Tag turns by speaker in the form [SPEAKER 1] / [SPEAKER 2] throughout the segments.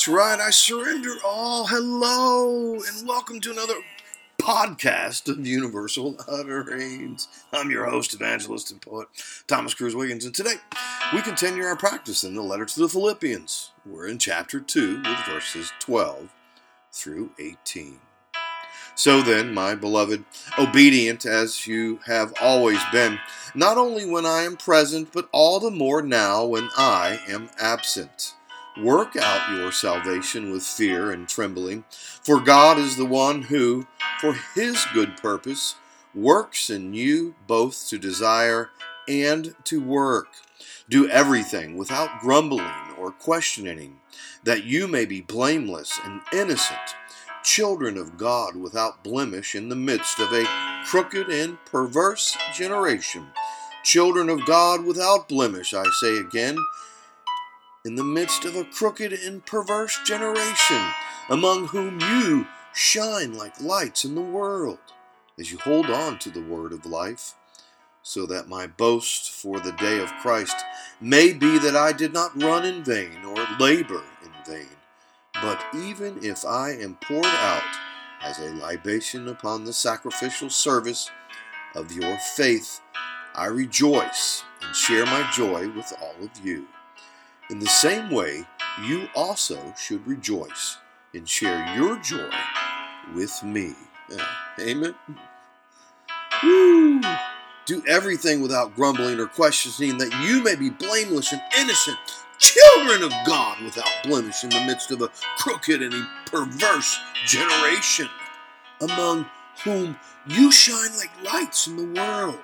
[SPEAKER 1] That's right, I surrender all. Hello, and welcome to another podcast of Universal Utterings. I'm your host, evangelist, and poet, Thomas Cruz Wiggins, and today we continue our practice in the letter to the Philippians. We're in chapter 2 with verses 12 through 18. So then, my beloved, obedient as you have always been, not only when I am present, but all the more now when I am absent. Work out your salvation with fear and trembling, for God is the one who, for his good purpose, works in you both to desire and to work. Do everything without grumbling or questioning, that you may be blameless and innocent, children of God without blemish in the midst of a crooked and perverse generation. Children of God without blemish, I say again, in the midst of a crooked and perverse generation, among whom you shine like lights in the world, as you hold on to the word of life, so that my boast for the day of Christ may be that I did not run in vain or labor in vain. But even if I am poured out as a libation upon the sacrificial service of your faith, I rejoice and share my joy with all of you. In the same way, you also should rejoice and share your joy with me. Amen. Woo! Do everything without grumbling or questioning, that you may be blameless and innocent, children of God without blemish in the midst of a crooked and a perverse generation, among whom you shine like lights in the world.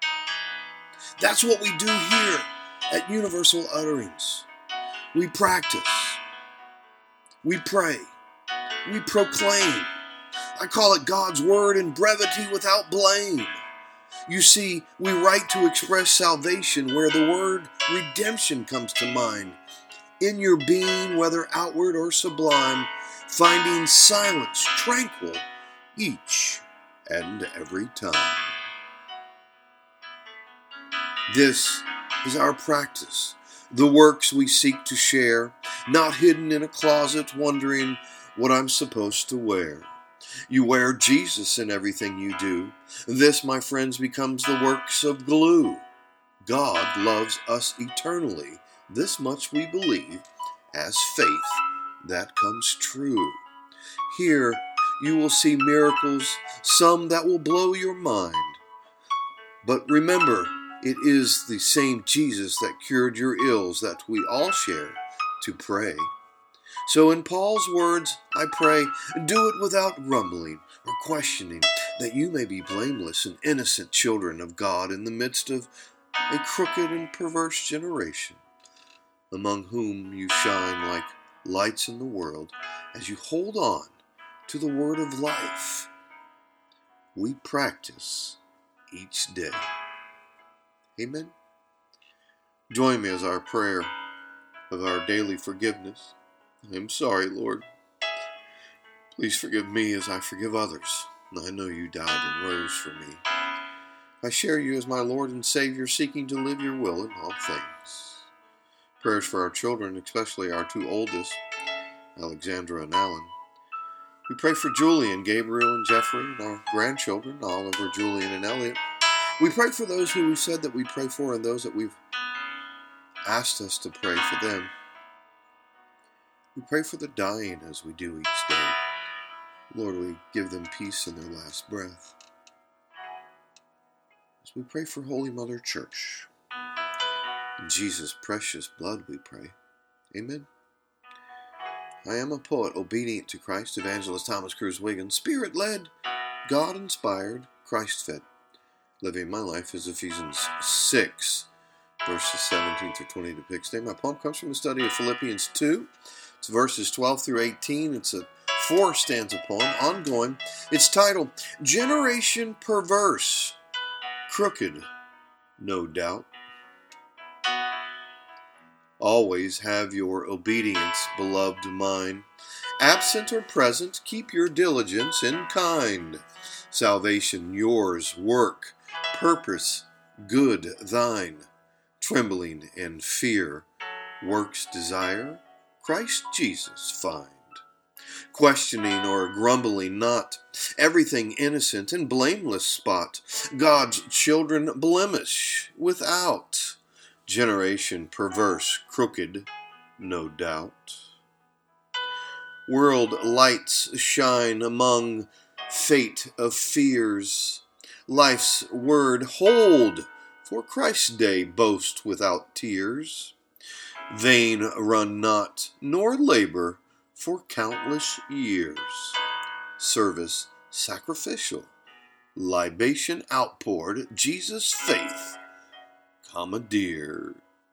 [SPEAKER 1] That's what we do here at Universal Utterings. We practice. We pray. We proclaim. I call it God's Word in brevity without blame. You see, we write to express salvation where the word redemption comes to mind. In your being, whether outward or sublime, finding silence tranquil each and every time. This is our practice, the works we seek to share, not hidden in a closet wondering what I'm supposed to wear. You wear Jesus in everything you do. This, my friends, becomes the works of glue. God loves us eternally. This much we believe as faith that comes true. Here you will see miracles, some that will blow your mind. But remember, it is the same Jesus that cured your ills that we all share to pray. So in Paul's words, I pray, do it without grumbling or questioning, that you may be blameless and innocent children of God in the midst of a crooked and perverse generation, among whom you shine like lights in the world, as you hold on to the word of life. We practice each day. Amen. Join me as our prayer of our daily forgiveness. I'm sorry, Lord. Please forgive me as I forgive others. I know you died and rose for me. I share you as my Lord and Savior, seeking to live your will in all things. Prayers for our children, especially our two oldest, Alexandra and Alan. We pray for Julian, Gabriel, and Jeffrey, and our grandchildren, Oliver, Julian, and Elliot. We pray for those who we said that we pray for and those that we've asked us to pray for them. We pray for the dying as we do each day. Lord, we give them peace in their last breath. As we pray for Holy Mother Church, in Jesus' precious blood we pray. Amen. I am a poet, obedient to Christ, evangelist Thomas Cruz Wiggins, Spirit-led, God-inspired, Christ-fed, living my life as Ephesians 6, verses 17 through 20 depicts. Today, my poem comes from the study of Philippians 2. It's verses 12 through 18. It's a 4-stanza poem, ongoing. It's titled, Generation Perverse, Crooked, No Doubt. Always have your obedience, beloved mine. Absent or present, keep your diligence in kind. Salvation yours, work, purpose, good thine. Trembling and fear, works desire, Christ Jesus find. Questioning or grumbling not, everything innocent and blameless spot, God's children blemish without, generation perverse, crooked, no doubt. World lights shine among fate of fears, life's word hold, for Christ's day boast without tears. Vain run not, nor labor for countless years. Service sacrificial, libation outpoured, Jesus' faith commandeered.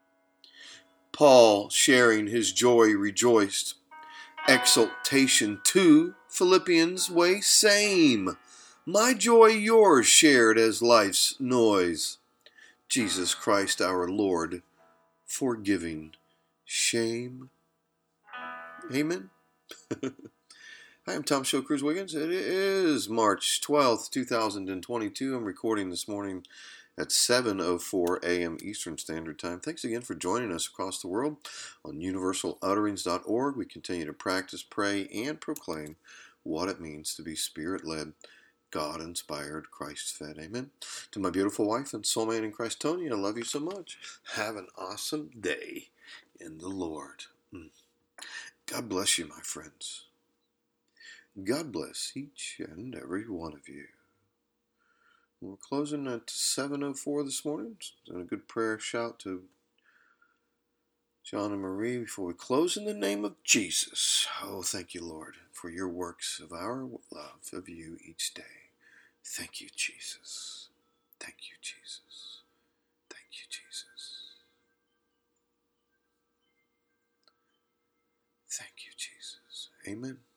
[SPEAKER 1] Paul, sharing his joy, rejoiced. Exultation too, Philippians way same. My joy yours shared as life's noise. Jesus Christ our Lord, forgiving shame. Amen. Hi, I'm Tom Show Cruz Wiggins. It is March 12th, 2022. I'm recording this morning at 7:04 a.m. Eastern Standard Time. Thanks again for joining us across the world on universalutterings.org. We continue to practice, pray, and proclaim what it means to be Spirit-led, God-inspired, Christ-fed. Amen. To my beautiful wife and soulmate in Christ, Tony, I love you so much. Have an awesome day in the Lord. God bless you, my friends. God bless each and every one of you. We're closing at 7:04 this morning. And a good prayer shout to John and Marie before we close in the name of Jesus. Oh, thank you, Lord, for your works of our love of you each day. Thank you, Jesus. Thank you, Jesus. Thank you, Jesus. Thank you, Jesus. Amen.